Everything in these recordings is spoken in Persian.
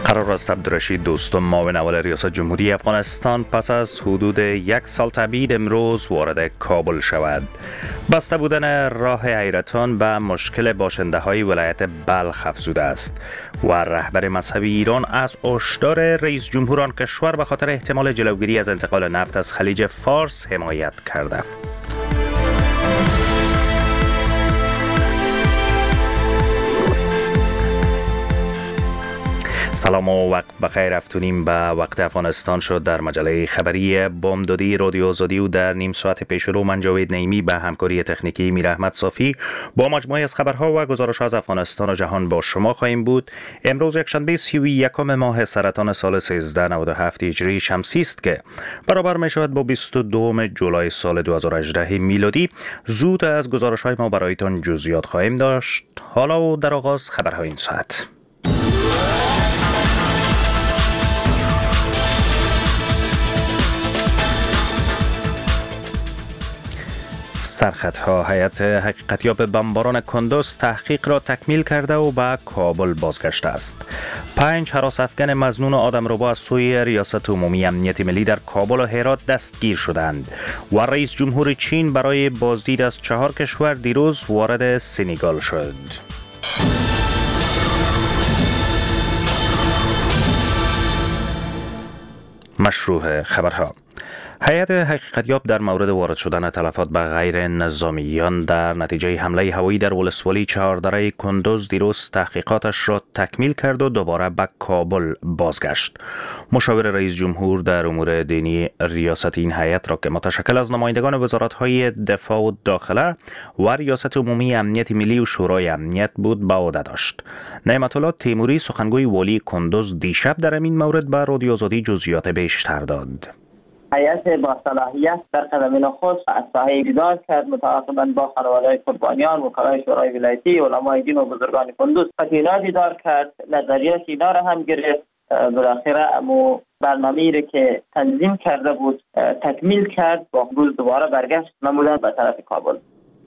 قرار است عبدالرشید دوستم معاون اول ریاست جمهوری افغانستان پس از حدود یک سال تبعید امروز وارد کابل شود. بسته بودن راه حیرتان به مشکل باشنده های ولایت بلخ افزوده است و رهبر مذهبی ایران از هشدار رئیس جمهور آن کشور به خاطر احتمال جلوگیری از انتقال نفت از خلیج فارس حمایت کرده. سلام و وقت بخیر. افتونیم به وقت افغانستان شد. در مجله خبری بامدادی رادیو آزادی و در نیم ساعت پیش رو من جاوید نعیمی به همکاری تکنیکی میر احمد صافی با مجموعه از خبرها و گزارش از افغانستان و جهان با شما خواهیم بود. امروز یکشنبه 31 ماه سرطان سال 1397 هجری شمسی است که برابر می شود با 22 جولای سال 2018 میلادی. زود از گزارش‌های ما برایتان جزئیات خواهیم داشت. حالا و در آغاز خبرهای این ساعت. سرخطها: هیئت حقیقتیاب بمباران کندوز تحقیق را تکمیل کرده و به کابل بازگشته است. 5 هراس افغان مظنون آدمربا از سوی ریاست عمومی امنیت ملی در کابل و هرات دستگیر شدند و رئیس جمهور چین برای بازدید از 4 کشور دیروز وارد سنگال شد. مشروع خبرها: هیئت حقیقتیاب در مورد وارد شدن تلفات به غیر نظامیان در نتیجه حمله هوایی در ولسوالی چهاردره کندوز دیروز تحقیقاتش را تکمیل کرد و دوباره به کابل بازگشت. مشاور رئیس جمهور در امور دینی ریاست این هیئت را که متشکل از نمایندگان وزارت‌های دفاع و داخله و ریاست عمومی امنیت ملی و شورای امنیت بود به عهده داشت. نعمت الله تیموری سخنگوی والی کندوز دیشب در این مورد به رادیو آزادی جزئیات بیشتر داد. هیئت با صلاحیت در قدم نخست از ساحه دیدار کرد، متعاقباً با خانواده قربانیان، وکلای شورای ولایتی، علمای دین و بزرگان کندوز اینا دیدار کرد، نظریات اینا را هم گرفت. بالاخره امو برنامه‌ای را که تنظیم کرده بود تکمیل کرد، با روز دوباره برگشت نمودن به طرف کابل.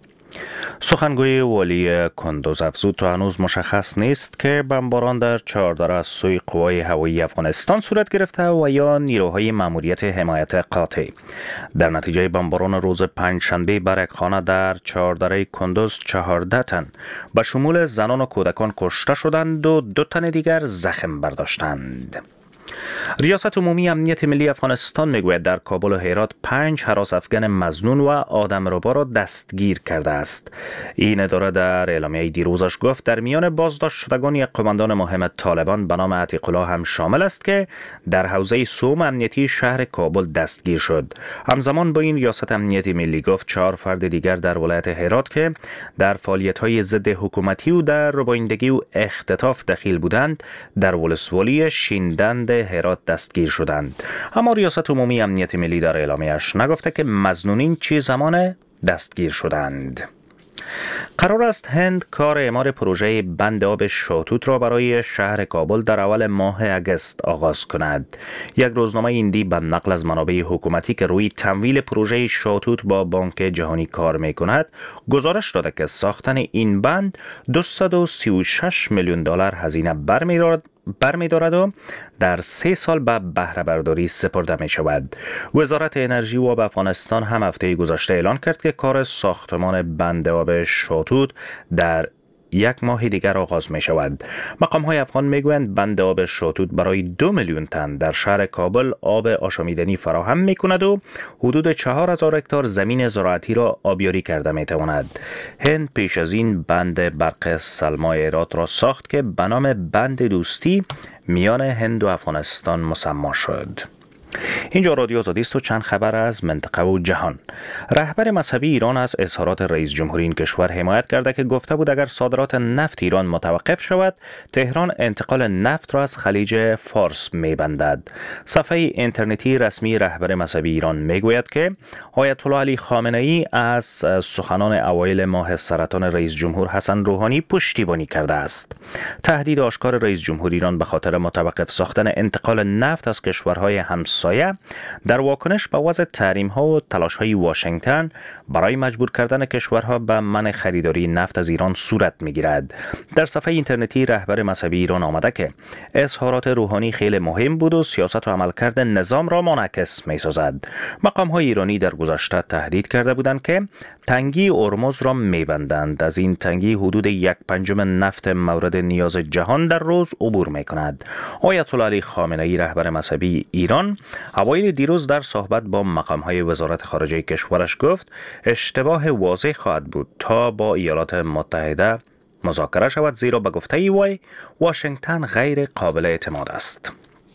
سخنگوی والی کندوز افزود تا هنوز مشخص نیست که بمباران در چهاردره از سوی قوای هوایی افغانستان صورت گرفته و یا نیروهای ماموریت حمایت قاطع. در نتیجه بمباران روز پنجشنبه بر یک خانه در چهاردره کندوز 14 تن به شمول زنان و کودکان کشته شدند و 2 تن دیگر زخم برداشتند. ریاست عمومی امنیت ملی افغانستان میگوید در کابل و هرات 5 هراس افغان مظنون و آدمربا را دستگیر کرده است. این اداره در اعلامیه دیروزش گفت در میان بازداشت شدگان یک قماندان مهم طالبان به نام عتیق الله هم شامل است که در حوزه سوم امنیتی شهر کابل دستگیر شد. همزمان با این ریاست امنیت ملی گفت 4 فرد دیگر در ولایت هرات که در فعالیت‌های ضد حکومتی و در ربایندگی و اختطاف دخیل بودند در ولسوالی شیندند هرات دستگیر شدند. اما ریاست عمومی امنیت ملی در اعلامیه‌اش نگفته که مظنونین چه زمان دستگیر شدند. قرار است هند کار اعمار پروژه بند آب شاتوت را برای شهر کابل در اول ماه اگست آغاز کند. یک روزنامه هندی به نقل از منابع حکومتی که روی تمویل پروژه شاتوت با بانک جهانی کار می کند گزارش داده که ساختن این بند 236 میلیون دلار هزینه برمی‌دارد و در 3 سال به بهره برداری سپرده می شود. وزارت انرژی و آب افغانستان هم هفته گذشته اعلان کرد که کار ساختمان بند آب شاتوت در 1 ماه دیگر آغاز می شود. مقام‌های افغان می گویند بند آب شاتوت برای 2 میلیون تن در شهر کابل آب آشامیدنی فراهم می کند و حدود 4000 هکتار زمین زراعتی را آبیاری کرده می تواند. هند پیش از این بند برق سلمای هرات را ساخت که به نام بند دوستی میان هند و افغانستان مسمی شد. اینجا رادیو آزادی است و چند خبر از منطقه و جهان. رهبر مذهبی ایران از اظهارات رئیس جمهوری این کشور حمایت کرده که گفته بود اگر صادرات نفت ایران متوقف شود تهران انتقال نفت را از خلیج فارس می‌بندد. صفحه اینترنتی رسمی رهبر مذهبی ایران میگوید که آیت الله علی خامنه‌ای از سخنان اوایل ماه سرطان رئیس جمهور حسن روحانی پشتیبانی کرده است. تهدید آشکار رئیس جمهور ایران به خاطر متوقف ساختن انتقال نفت از کشورهای همسایه همسایه در واکنش به وضع تحریم‌ها و تلاش‌های واشنگتن برای مجبور کردن کشورها به منع خریداری نفت از ایران صورت می‌گیرد. در صفحه اینترنتی رهبر مذهبی ایران آمده که اظهارات روحانی خیلی مهم بود و سیاست و عملکرد نظام را منعکس می‌سازد. مقام‌های ایرانی در گذشته تهدید کرده بودند که تنگی هرمز را می‌بندند. از این تنگی حدود 1/5 نفت مورد نیاز جهان در روز عبور می‌کند. آیت الله علی خامنه‌ای رهبر مذهبی ایران اوایل دیروز در صحبت با مقام‌های وزارت خارجه کشورش گفت اشتباه واضح خواهد بود تا با ایالات متحده مذاکره شود، زیرا به گفته وی واشنگتن غیر قابل اعتماد است.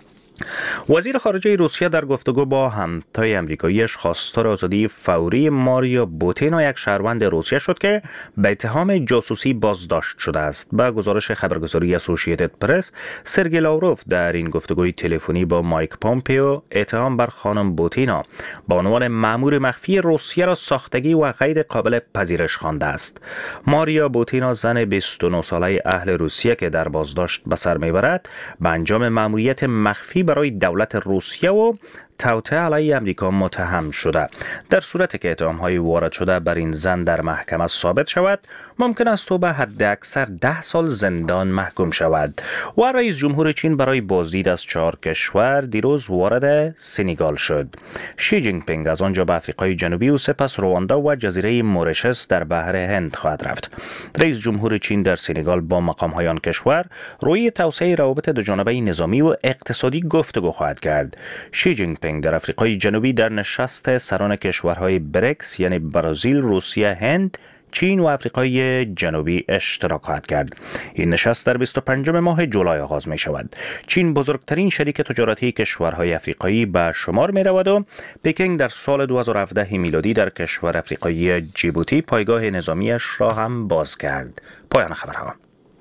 وزیر خارجه روسیه در گفتگو با همتای امریکاییش خواستار آزادی فوری ماریا بوتینا، یک شهروند روسیه شد که به اتهام جاسوسی بازداشت شده است. به گزارش خبرگزاری اسوسییتد پرس، سرگئی لاوروف در این گفتگوی تلفنی با مایک پومپئو اتهام بر خانم بوتینا با عنوان مأمور مخفی روسیه را ساختگی و غیر قابل پذیرش خوانده است. ماریا بوتینا، زن 29 ساله اهل روسیه که در بازداشت به سر میبرد، به انجام مأموریت مخفی برای دولت روسیه و توطئه علیه امریکا متهم شده. در صورتی که اتهام‌های وارد شده بر این زن در محکمه ثابت شود، ممکن است او به حد اکثر 10 سال زندان محکوم شود. و رئیس جمهور چین برای بازدید از 4 کشور دیروز وارد سنگال شد. شی جینگ پینگ از آنجا به آفریقای جنوبی و سپس رواندا و جزیره مورشس در بحر هند خواهد رفت. رئیس جمهور چین در سنگال با مقام‌های آن کشور روی توسعه روابط دوجانبه نظامی و اقتصادی گفتگو خواهد کرد. شی جینگ پینگ در آفریقای جنوبی در نشست سران کشورهای بریکس یعنی برزیل، روسیه، هند، چین و آفریقای جنوبی اشتراک خواهد کرد. این نشست در 25 ماه جولای آغاز می شود. چین بزرگترین شریک تجارتی کشورهای آفریقایی به شمار می رود و پکینگ در سال 2017 میلادی در کشور آفریقایی جیبوتی پایگاه نظامیش را هم باز کرد. پایان خبرها.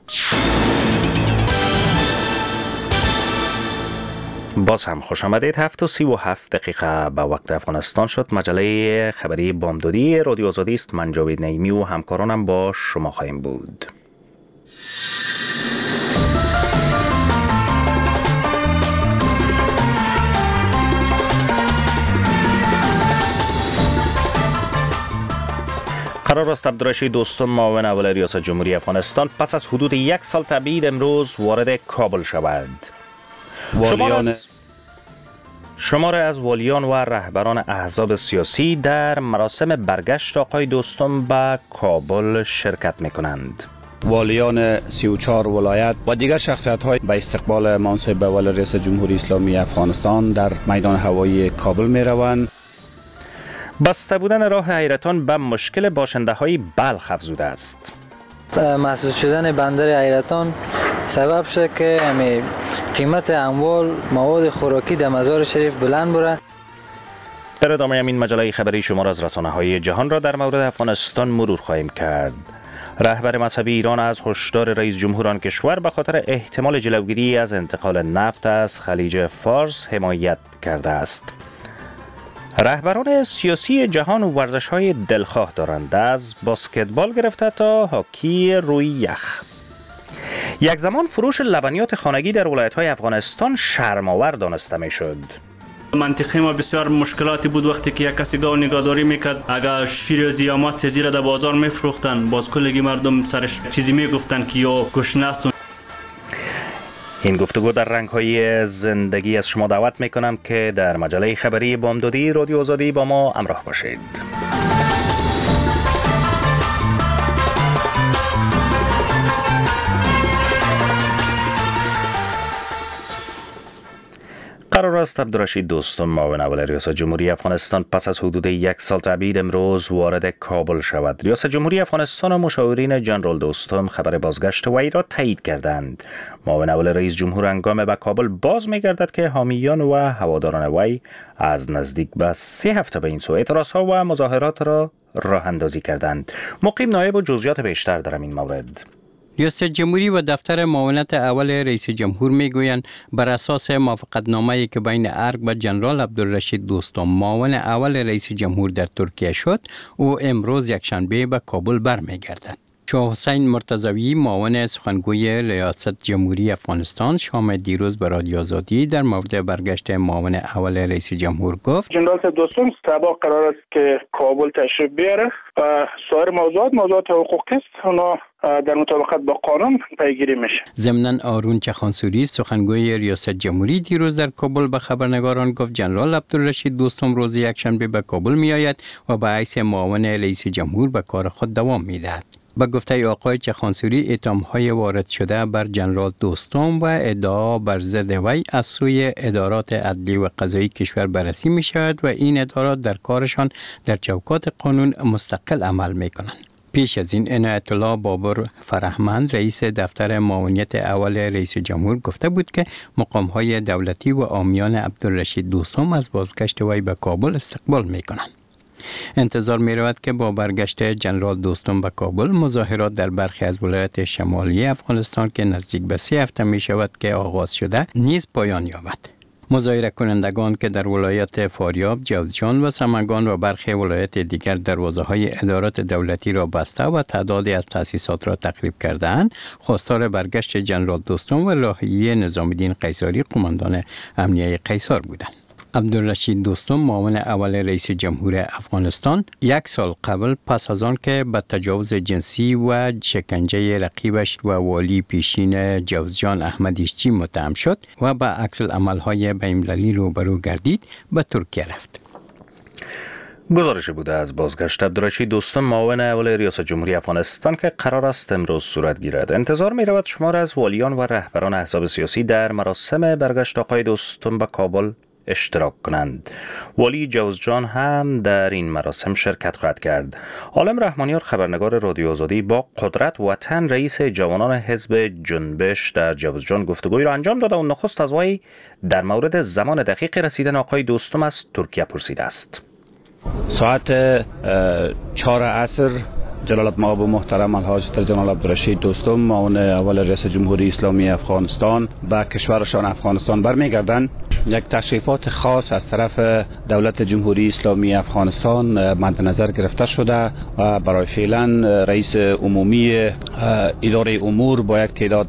باز هم خوش آمدید. 7:37 به وقت افغانستان شد. مجله خبری بامدادی رادیو آزادی است. من جاوید نعیمی و همکارانم با شما خواهیم بود. قرار است عبدالرشید دوستم، معاون اول ریاست جمهوری افغانستان، پس از حدود 1 سال تبعید امروز وارد کابل شود. شمار از والیان و رهبران احزاب سیاسی در مراسم برگشت آقای دوستم به کابل شرکت می‌کنند. والیان 34 ولایت و دیگر شخصیت‌های به استقبال منصب اول رئیس جمهوری اسلامی افغانستان در میدان هوایی کابل می‌روند. بسته بودن راه حیرتان به مشکل باشنده‌های بلخ افزوده است. محسوس شدن بندر حیرتان سبب شد که قیمت اموال مواد خوراکی در مزار شریف بلند بره. در ادامه این مجله خبری شما از رسانه‌های جهان را در مورد افغانستان مرور خواهیم کرد. رهبر مذهبی ایران از هشدار رئیس جمهور آن کشور به خاطر احتمال جلوگیری از انتقال نفت از خلیج فارس حمایت کرده است. رهبران سیاسی جهان و ورزش‌های دلخواه دارند، از بسکتبال گرفته تا هاکی روی یخ. یک زمان فروش لبنیات خانگی در ولایت‌های افغانستان شرم‌آور دانسته می‌شد. منطقه ما بسیار مشکلاتی بود وقتی که یک کسی گاو نگهداری میکرد، اگر شیر زیامات تزیره در بازار میفروختن، باز کلگی مردم سرش چیزی میگفتن که یا گشنه است. این گفتگو در رنگ‌های زندگی از شما دعوت میکنم که در مجله خبری بامدادی رادیو آزادی با ما همراه باشید. قرار است عبدالرشید دوستم، معاون اول ریاست جمهوری افغانستان، پس از حدود 1 سال تبعید امروز وارد کابل شود. ریاست جمهوری افغانستان و مشاورین جنرال دوستم خبر بازگشت وی را تایید کردند. معاون اول رئیس جمهور هنگام به کابل باز می‌گردد که حامیان و هواداران وی از نزدیک به 3 هفته به این سو اعتراضها و مظاهرات را راه اندازی کردند. مقیم نایب و جزئیات بیشتر در این مورد. ریاست جمهوری و دفتر معاونت اول رئیس جمهور میگویند بر اساس موافقتنامه‌ای که بین ارگ و جنرال عبدالرشید دوستم معاون اول رئیس جمهور در ترکیه شد، او امروز یکشنبه به کابل برمیگردد. شاه حسین مرتضوی معاون سخنگوی ریاست جمهوری افغانستان شام دیروز به رادیو آزادی در مورد برگشت معاون اول رئیس جمهور گفت جنرال دوستم سبا قرار است که کابل تشریف بیاره و سایر موضوعات حقوقی است اونا در مطابقت با قانون پیگیری میشه. ضمناً آرون چخانسوری سخنگوی ریاست جمهوری دیروز در کابل به خبرنگاران گفت جنرال عبدالرشید دوستم روز یکشنبه به کابل می آید و به حیث معاون رئیس جمهور به کار خود دوام می دهد. با گفته آقای چخانسوری اتهام‌های وارد شده بر جنرال دوستم و ادعا بر ضد وی از سوی ادارات عدلی و قضایی کشور بررسی می شود و این ادارات در کارشان در چوکات قانون مستقل عمل می کنند. پیش از این عنایت الله بابر فرهمند رئیس دفتر معاونیت اول رئیس جمهور گفته بود که مقام‌های دولتی و عامیان عبدالرشید دوستم از بازگشت وی به کابل استقبال می کنند. انتظار می رود که با برگشت جنرال دوستم به کابل مظاهرات در برخی از ولایات شمالی افغانستان که نزدیک به 3 هفته می شود که آغاز شده نیز پایان یابد. مظاهره کنندگان که در ولایت فاریاب، جوزجان و سمنگان و برخی ولایات دیگر دروازه‌های ادارات دولتی را بسته و تعدادی از تأسیسات را تخریب کردند، خواستار برگشت جنرال دوستم و راهیه نظام الدین قیصری قماندان امنیه قیصر بودند. عبدالرشید دوستم معاون اول رئیس جمهور افغانستان 1 سال قبل پس از آن که به تجاوز جنسی و شکنجه رقیبش و والی پیشین جوزجان احمد ایشچی متهم شد و به عکس العمل‌های بین‌المللی روبرو گردید به ترکیه رفت. گزارش بوده از بازگشت عبدالرشید دوستم معاون اول ریاست جمهوری افغانستان که قرار است امروز صورت گیرد. انتظار می رود شمار از والیان و رهبران احزاب سیاسی در مراسم برگشت آقای دوستم به کابل اشتراک کنند. والی جوزجان هم در این مراسم شرکت خواهد کرد. عالم رحمانیار خبرنگار رادیو آزادی با قدرت وطن رئیس جوانان حزب جنبش در جوزجان گفتگویی را انجام داده و نخست از وی در مورد زمان دقیق رسیدن آقای دوستم از ترکیه پرسیده است. ساعت 4 عصر جلالت مآب محترم الحاج جنرال عبدالرشید دوستم معاون اول رئیس جمهوری اسلامی افغانستان به کشورشان افغانستان برمیگردند. یک تشریفات خاص از طرف دولت جمهوری اسلامی افغانستان مد نظر گرفته شده و برای فعلا رئیس عمومی اداره امور با یک تعداد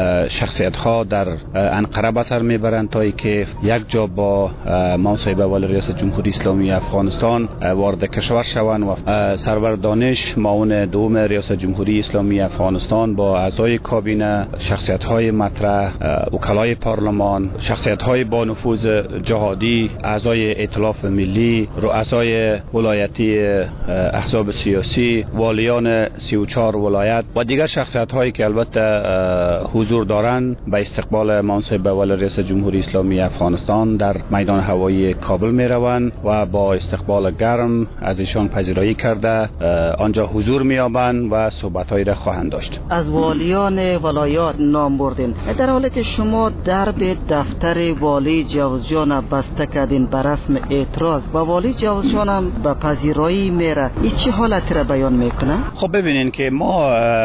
شخصیت ها در انقره به سر میبرند تا اینکه یک جا با منصب اول رئیس جمهوری اسلامی افغانستان وارد کشور شوند و سرور دانش معاون دوم ریاست جمهوری اسلامی افغانستان با اعضای کابینه، شخصیت های مطرح، وکلای پارلمان، شخصیت های با نفوذ جهادی، اعضای ائتلاف ملی، رؤسای ولایتی احزاب سیاسی، والیان 34 ولایت و دیگر شخصیت هایی که البته حضور دارند به استقبال منصب اول رئیس جمهوری اسلامی افغانستان در میدان هوایی کابل می روند و با استقبال گرم از ایشان پذیرایی کرده آنجا حضور می یابند و صحبت هایی را خواهند داشت. از والیان ولایات نام بردین، در حالی که شما درب دفتر والی جوزجان بسته کردین به رسم اعتراض و والی جوزجان هم به پذیرایی میره، این چه حالتی را بیان میکنه؟ خب ببینین که ما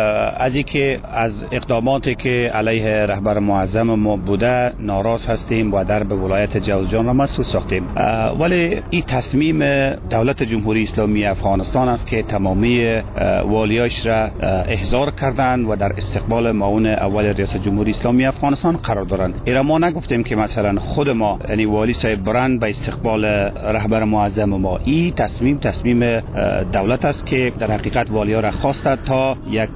از اینکه از اقداماتی که علیه رهبر معظم ما بوده ناراض هستیم و درب ولایت جوزجان را مسدود ساختیم، ولی این تصمیم دولت جمهوری اسلامی افغانستان است که تمامی والیاش را احضار کردند و در استقبال معاون اول رئیس جمهوری اسلامی افغانستان قرار دارند. ایرا ما نگفتیم که مثلا خود ما یعنی والی صاحب برند به استقبال رهبر معظم ما. این تصمیم دولت است که در حقیقت والیا را خواسته تا یک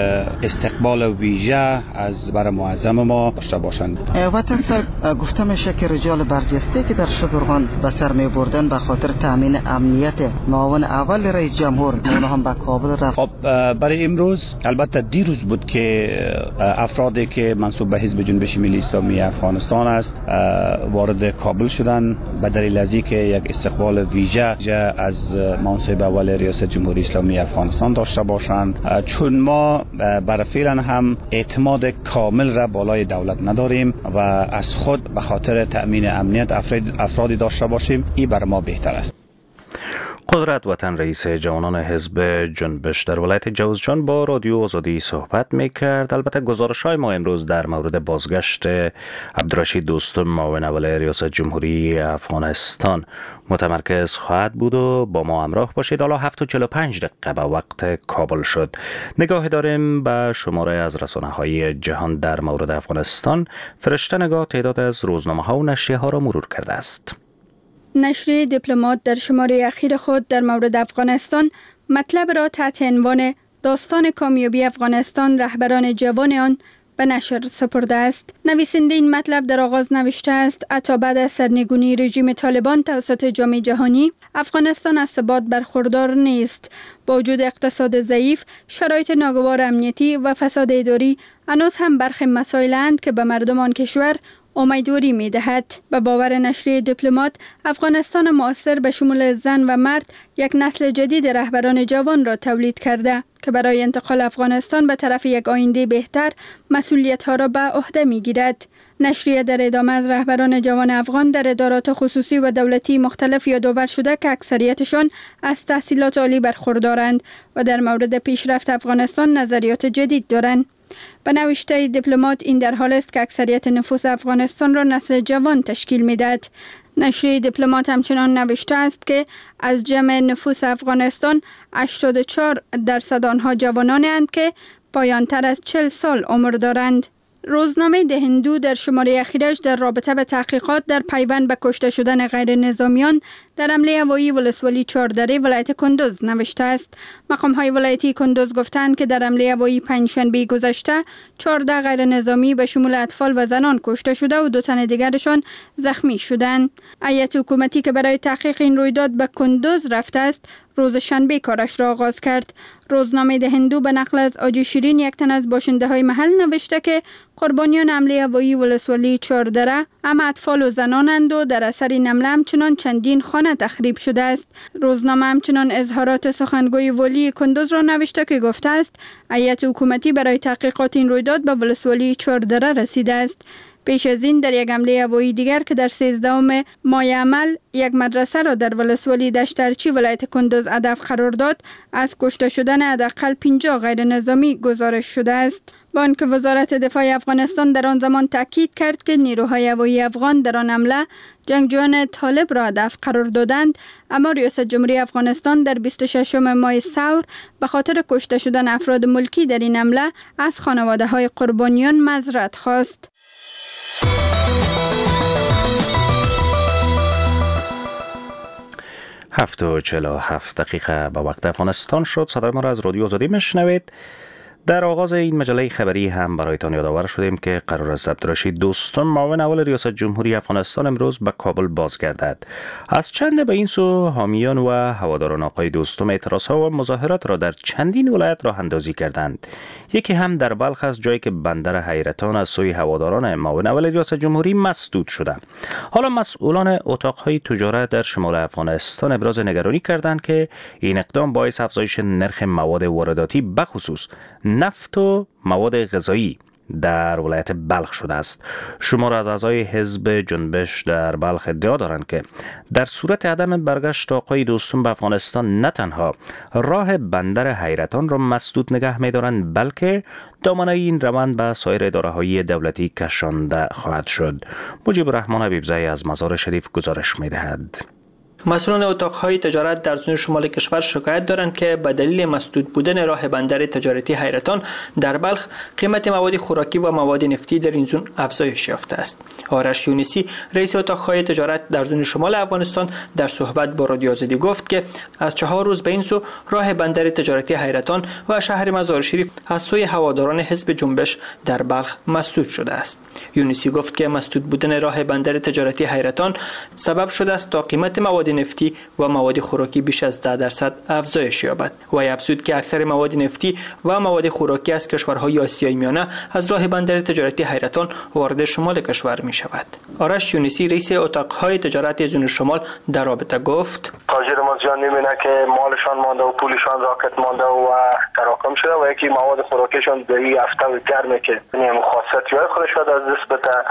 استقبال ویژه از بر معظم ما داشته باشند. وطن صاحب گفته میشه که رجال برجسته که در شبرغان به سر می بردن به خاطر تامین امنیت معاون اول رئیس جمهور اونها هم به کابل رفت. خب برای امروز البته دیروز بود که افرادی که منسوب به حزب جنبش ملی اسلامی افغانستان است وارد کابل شدن به دلیل از اینکه یک استقبال ویژه از منصب اول ریاست جمهوری اسلامی افغانستان داشته باشند، چون ما برای فعلا هم اعتماد کامل را بالای دولت نداریم و از خود به خاطر تأمین امنیت افرادی داشته باشیم، این برای ما بهتر است. قدرت وطن رئیس جوانان حزب جنبش در ولایت جوزجان با رادیو آزادی صحبت میکرد. البته گزارش‌های ما امروز در مورد بازگشت عبدالرشید دوستم معاون اول ریاست جمهوری افغانستان متمرکز خواهد بود و با ما همراه باشید. حالا 7:45 به وقت کابل شد. نگاه داریم به شماره از رسانه‌های جهان در مورد افغانستان. فرشته نگاه تعداد از روزنامه‌ها و نشریه‌ها را مرور کرده است. نشریه دیپلمات در شماره اخیر خود در مورد افغانستان مطلب را تحت عنوان داستان کامیابی افغانستان رهبران جوان آن به نشر سپرده است. نویسنده این مطلب در آغاز نوشته است حتی بعد از سرنگونی رژیم طالبان توسط جامعه جهانی افغانستان از ثبات برخوردار نیست. با وجود اقتصاد ضعیف، شرایط ناگوار امنیتی و فساد اداری هنوز هم برخی مسائل‌اند که به مردم آن کشور امیدواری می دهد. به باور نشریه دیپلمات، افغانستان معاصر به شمول زن و مرد یک نسل جدید رهبران جوان را تولید کرده که برای انتقال افغانستان به طرف یک آینده بهتر مسئولیت ها را به عهده می گیرد. نشریه در ادامه از رهبران جوان افغان در ادارات خصوصی و دولتی مختلف یادآور شده که اکثریتشان از تحصیلات عالی برخوردارند و در مورد پیشرفت افغانستان نظریات جدید دارند. به نوشته دیپلمات این در حال است که اکثریت نفوس افغانستان را نسل جوان تشکیل می‌دهد. نشریه دیپلمات همچنان نوشته است که از جمع نفوس افغانستان 84% آنها جوانانند که پایان‌تر از 40 سال عمر دارند. روزنامه ده هندو در شماره اخیرش در رابطه به تحقیقات در پیوند به کشته شدن غیر نظامیان در حمله هوایی ولسوالی چهاردره ولایت کندوز نوشته است. مقام‌های ولایتی کندوز گفتند که در حمله هوایی پنجشنبه گذشته 14 غیر نظامی به شمول اطفال و زنان کشته شده و 2 تن دیگرشان زخمی شدند. هیئت حکومتی که برای تحقیق این رویداد به کندوز رفته است، روز شنبه کارش را آغاز کرد. روزنامه ده هندو به نقل از آجی شیرین، یک تن از باشنده‌های محل، نوشته که قربانیان حمله هوایی ولسوالی چهاردره هم اطفال و زنانند و در اثر این حمله همچنان چندین خانه تخریب شده است. روزنامه همچنان اظهارات سخنگوی والی کندوز را نوشته که گفته است هیئت حکومتی برای تحقیقات این رویداد به ولسوالی چهاردره رسیده است. پیش از این در یک حمله هوایی دیگر که در 13 ماه عمل یک مدرسه را در ولسوالی دشترچی ولایت کندوز هدف قرار داد، از کشته شدن حداقل 50 غیر نظامی گزارش شده است. با آنکه وزارت دفاع افغانستان در آن زمان تاکید کرد که نیروهای هوایی افغان در آن حمله جنگجویان طالب را هدف قرار دادند، اما ریاست جمهوری افغانستان در 26 ماه ثور به خاطر کشته شدن افراد ملکی در این حمله از خانواده‌های قربانیان معذرت خواست. 7:47 به وقت افغانستان شد. صدای ما را از رادیو آزادی میشنوید. در آغاز این مجله خبری هم برایتان یادآور شدیم که قرار است عبدالرشید دوستم معاون اول ریاست جمهوری افغانستان امروز به کابل بازگردد. از چند به این سو حامیان و هواداران آقای دوستم اعتراضها و مظاهرات را در چندین ولایت راه اندازی کردند. یکی هم در بلخ است، جایی که بندر حیرتان از سوی هواداران معاون اول ریاست جمهوری مسدود شده. حالا مسئولان اتاقهای تجارت در شمال افغانستان ابراز نگرانی کردند که این اقدام باعث افزایش نرخ مواد وارداتی بخصوص نفت و مواد غذایی در ولایت بلخ شده است. شمار از اعضای حزب جنبش در بلخ ادعا دارند که در صورت عدم برگشت آقای دوستم به افغانستان نه تنها راه بندر حیرتان را مسدود نگه می‌دارند، بلکه دامنه این روند به سایر اداره‌های دولتی کشانده خواهد شد. مجیب الرحمن حبیبزی از مزار شریف گزارش می‌دهد. مسئولان اتاقهای تجارت در زون شمال کشور شکایت دارند که به دلیل مسدود بودن راه بندر تجارتی حیرتان در بلخ، قیمت مواد خوراکی و مواد نفتی در این زون افزایش یافته است. آرش یونسی، رئیس اتاقهای تجارت در زون شمال افغانستان، در صحبت با رادیو آزادی گفت که از 4 روز به این سو راه بندر تجارتی حیرتان و شهر مزار شریف از سوی هواداران حزب جنبش در بلخ مسدود شده است. یونسی گفت که مسدود بودن راه بندر تجارتی حیرتان سبب شده است تا قیمت مواد نفتی و مواد خوراکی بیش از 10% افزایش یابد و افزود که اکثر مواد نفتی و مواد خوراکی از کشورهای آسیای میانه از راه بندر تجارتی حیرتان وارد شمال کشور می شود. آرش یونسی، رئیس اتاقهای تجارت زون شمال، در رابطه گفت: تاجر مزیان میبینه که مالشان مانده و پولشان راکت مانده و تراکم شده و یکی مواد خوراکیشان به این هفته گرمه که خاصیت‌های خودش از دست بده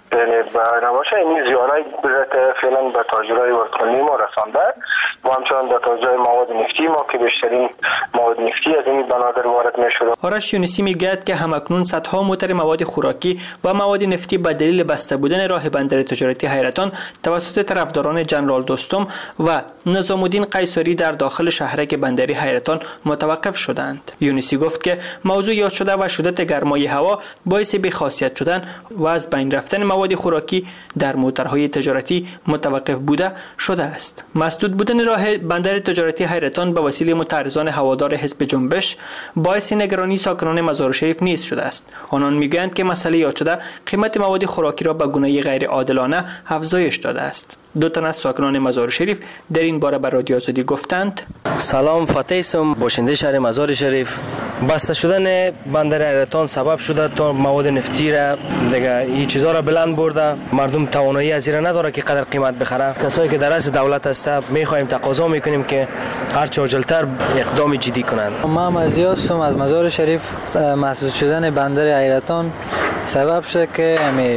یعنی نباشه این زیارای فعلا به تاجرای ورودخانه ما رسانده و همچنان به تاجرای مواد نفتی ما که بیشترین مواد نفتی از این بنادر وارد میشده. آرش یونسی میگوید که همکنون صدها موتر مواد خوراکی و مواد نفتی به دلیل بسته بودن راه بندر تجارتی حیرتان توسط طرفداران جنرال دوستم و نظام الدین قیصری در داخل شهرک بندری حیرتان متوقف شدند. یونسی گفت که موضوع یاد شده و شدت گرمای هوا باعث بی‌خاصیت شدن و از بین رفتن مواد خوراکی در موترهای تجارتی متوقف بوده شده است. مسدود بودن راه بندر تجارتی حیرتان به وسیله متعرضان هوادار حزب جنبش باعث نگرانی ساکنان مزار شریف نیز شده است. آنان میگویند که مسئله یاد شده قیمت مواد خوراکی را به گونه غیر عادلانه افزایش داده است. دو تن از ساکنان مزار شریف در این باره به رادیو آزادی گفتند: سلام، فتیسم، باشنده شهر مزار شریف. بسته شدن بندر حیرتان سبب شده تا مواد نفتی را دیگه این چیزا را بلند برده، مردم توانایی از این نداره که قدر قیمت بخره. کسایی که در از دولت هست میخوایم تقاضا میکنیم که هر چه عاجلتر اقدام جدی کنند. ما مزیاستم از مزار شریف. محسوس شدن بندر حیرتان سبب شده که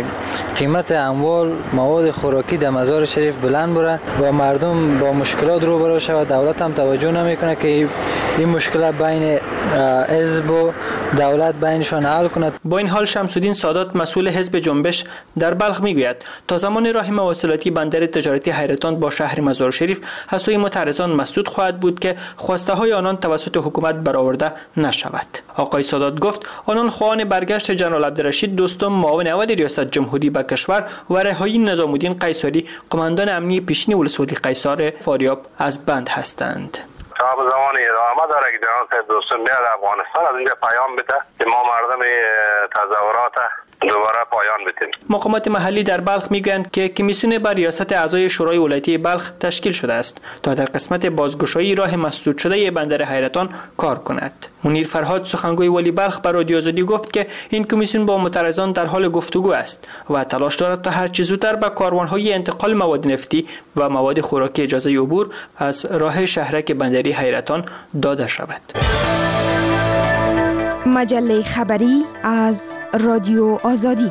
قیمت اموال مواد خوراکی در مزار شریف بلند بره و مردم با مشکلات روبرو شود. دولت هم توجه نمیکنه که این مشکلات بین حزب و دولت بینشان حل کند. با این حال شمس‌الدین سادات مسئول حزب جنبش در بلخ میگوید تا زمان راه مواصلاتی بندر تجارتی حیرتان با شهر مزار شریف از سوی متعرضان مسدود خواهد بود که خواسته های آنان توسط حکومت برآورده نشود. آقای سادات گفت آنان خواهان برگشت جنرال عبدالرشید دوستم معاون اول ریاست جمهوری به کشور و رهایی نظام الدین قیصری قماندان امنی پیشین ولسوالی قیصر فاریاب از بند هستند. تا به زمان ادامه داره که جنرال صاحب دوستم بیاد افغانستان از اینجا پیام بده که ما مردم تظاهرات دوباره پایان بدیم. مقامات محلی در بلخ میگویند که کمیسیون بر ریاست اعضای شورای ولایتی بلخ تشکیل شده است تا در قسمت بازگشایی راه مسدود شده بندر حیرتان کار کند. منیر فرهاد سخنگوی ولی بلخ به رادیو آزادی گفت که این کمیسیون با معترضان در حال گفتگو است و تلاش دارد تا هر چه زودتر به کاروانهای انتقال مواد نفتی و مواد خوراکی اجازه عبور از راه شهرک بندری حیرتان داده شود. مجله خبری از رادیو آزادی.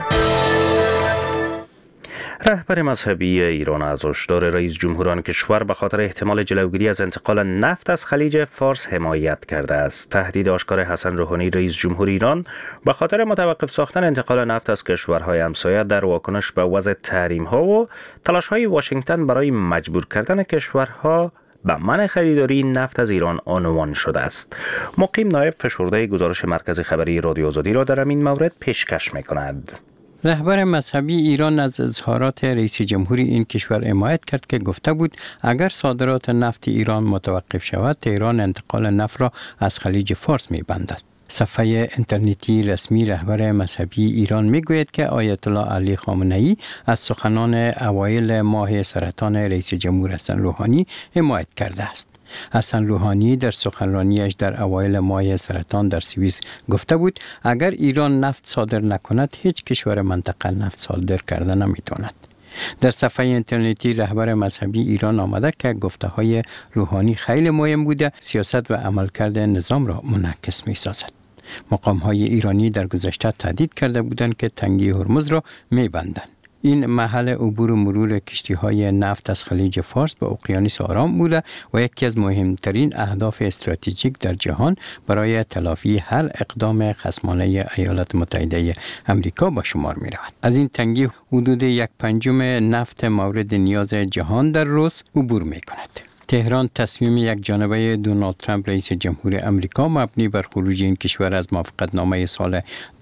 رهبر مذهبی ایران از هشدار رئیس جمهور آن کشور به خاطر احتمال جلوگیری از انتقال نفت از خلیج فارس حمایت کرده است. تهدید آشکار حسن روحانی رئیس جمهور ایران به خاطر متوقف ساختن انتقال نفت از کشورهای همسایه در واکنش به وضع تحریم‌ها و تلاش‌های واشنگتن برای مجبور کردن کشورها به منع خریداری نفت از ایران عنوان شده است. مقیم نایب فشرده گزارش مرکز خبری رادیو آزادی را در این مورد پیشکش می‌کند. رهبر مذهبی ایران از اظهارات رئیس جمهوری این کشور حمایت کرد که گفته بود اگر صادرات نفت ایران متوقف شود، تهران انتقال نفت را از خلیج فارس می‌بندد. صفحه اینترنتی رسمی رهبر مذهبی ایران میگوید که آیت الله علی خامنه‌ای از سخنان اوایل ماه سرطان رئیس جمهور حسن روحانی حمایت کرده است. حسن روحانی در سخنرانیش در اوایل ماه سرطان در سوئیس گفته بود اگر ایران نفت صادر نکند، هیچ کشور منطقه نفت صادر کرده نمیتواند. در صفحه اینترنتی رهبر مذهبی ایران آمده که گفته‌های روحانی خیلی مهم بوده، سیاست و عملکرد نظام را منعکس می‌سازد. مقام‌های ایرانی در گذشته تهدید کرده بودند که تنگی هرمز را می‌بندند. این محل عبور و مرور کشتی‌های نفت از خلیج فارس به اقیانوس آرام بوده و یکی از مهمترین اهداف استراتژیک در جهان برای تلافی هر اقدام خصمانه ایالات متحده آمریکا به شمار می‌رود. از این تنگی حدود 1/5 نفت مورد نیاز جهان در روز عبور می‌کند. تهران تصمیم یک جانبه دونالد ترامپ رئیس جمهور آمریکا مبنی بر خروج این کشور از موافقتنامه سال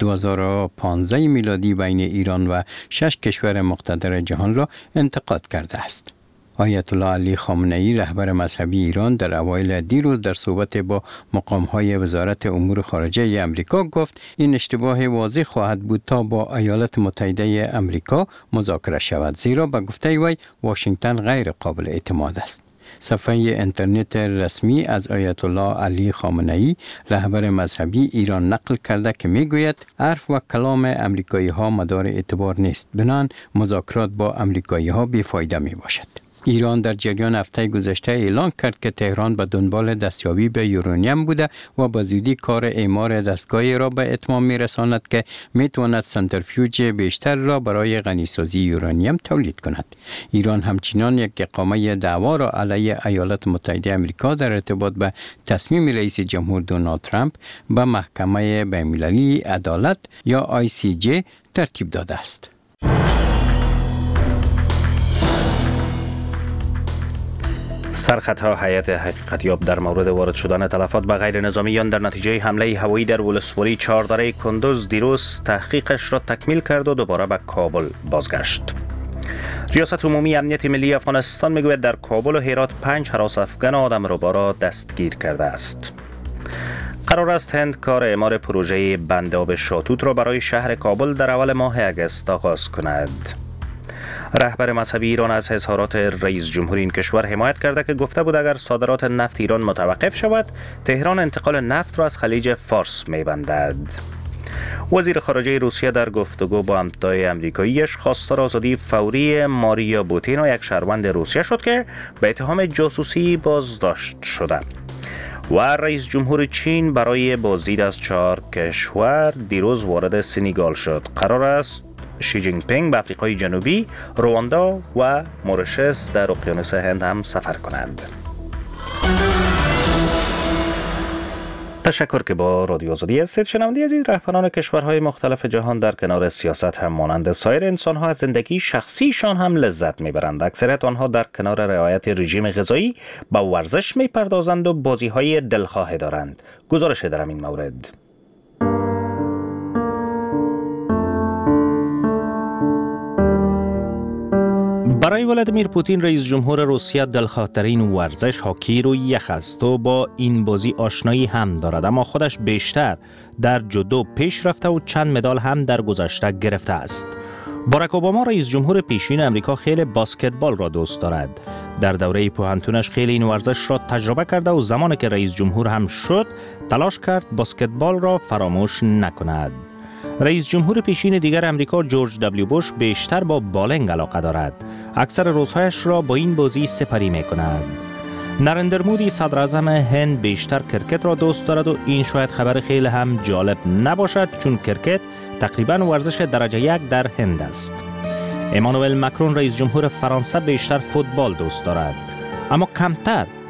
2015 میلادی بین ایران و 6 کشور مقتدر جهان را انتقاد کرده است. آیت الله علی خامنه‌ای رهبر مذهبی ایران در اوایل دیروز در صحبت با مقام‌های وزارت امور خارجه آمریکا گفت این اشتباه واضح خواهد بود تا با ایالات متحده آمریکا مذاکره شود، زیرا به گفته وی واشنگتن غیر قابل اعتماد است. صفحه اینترنت رسمی از آیت الله علی خامنه‌ای رهبر مذهبی ایران نقل کرده که میگوید حرف و کلام امریکایی ها مدار اعتبار نیست، بنان مذاکرات با امریکایی ها بیفایده می باشد. ایران در جریان هفته گذشته اعلام کرد که تهران به دنبال دستیابی به یورانیم بوده و به زودی کار اعمار دستگاهی را به اتمام می‌رساند که می‌تواند سنتریفیوژ بیشتر را برای غنیسازی یورانیم تولید کند. ایران همچنان یک اقامه دعوا را علیه ایالات متحده آمریکا در ارتباط به تصمیم رئیس جمهور دونالد ترامپ به محکمه بین‌المللی عدالت یا ICJ ترتیب داده است. سرخطها هیئت حقیقتیاب در مورد وارد شدن تلفات به غیر نظامیان در نتیجه حمله هوایی در ولسوالی چهاردره کندوز دیروز تحقیقش را تکمیل کرد و دوباره به کابل بازگشت. ریاست عمومی امنیت ملی افغانستان میگوید در کابل و هرات 5 هراس افغان آدمربا را دستگیر کرده است. قرار است هند کار اعمار پروژه بند آب شاتوت را برای شهر کابل در اول ماه اگست آغاز کند. رهبر مذهبی ایران از اظهارات رئیس جمهور این کشور حمایت کرده که گفته بود اگر صادرات نفت ایران متوقف شود، تهران انتقال نفت را از خلیج فارس می‌بندد. وزیر خارجه روسیه در گفتگو با همتای امریکاییش خواستار آزادی فوری ماریا بوتینا، یک شهروند روسیه شد که به اتهام جاسوسی بازداشت شده. و رئیس جمهور چین برای بازدید از 4 کشور دیروز وارد سنگال شد. قرار است شی جین پینگ به آفریقای جنوبی، رواندا و مورشس در اقیانوس هند هم سفر کنند. تشکر که با رادیو آزادی هستید. شنونده عزیز، رهبران کشورهای مختلف جهان در کنار سیاست هم مانند سایر انسان‌ها از زندگی شخصیشان هم لذت می‌برند. اکثریت آنها در کنار رعایت رژیم غذایی به ورزش می‌پردازند و بازی‌های دلخواه دارند. گزارش در این مورد. برای ولادیمیر پوتین رئیس جمهور روسیه دلخواه‌ترین ورزش هاکی رو یخ است و با این بازی آشنایی هم دارد، اما خودش بیشتر در جودو پیش رفته و چند مدال هم در گذشته گرفته است. باراک اوباما رئیس جمهور پیشین امریکا خیلی بسکتبال را دوست دارد. در دوره پوهنتونش خیلی این ورزش را تجربه کرده و زمانی که رئیس جمهور هم شد تلاش کرد بسکتبال را فراموش نکند. رئیس جمهور پیشین دیگر امریکا جورج دبلیو بوش بیشتر با بالنگ علاقه دارد. اکثر روزهایش را با این بازی سپری می کند. نریندر مودی صدر اعظم هند بیشتر کرکت را دوست دارد و این شاید خبر خیلی هم جالب نباشد، چون کرکت تقریباً ورزش درجه 1 در هند است. امانوئل مکرون رئیس جمهور فرانسه بیشتر فوتبال دوست دارد، اما کمتر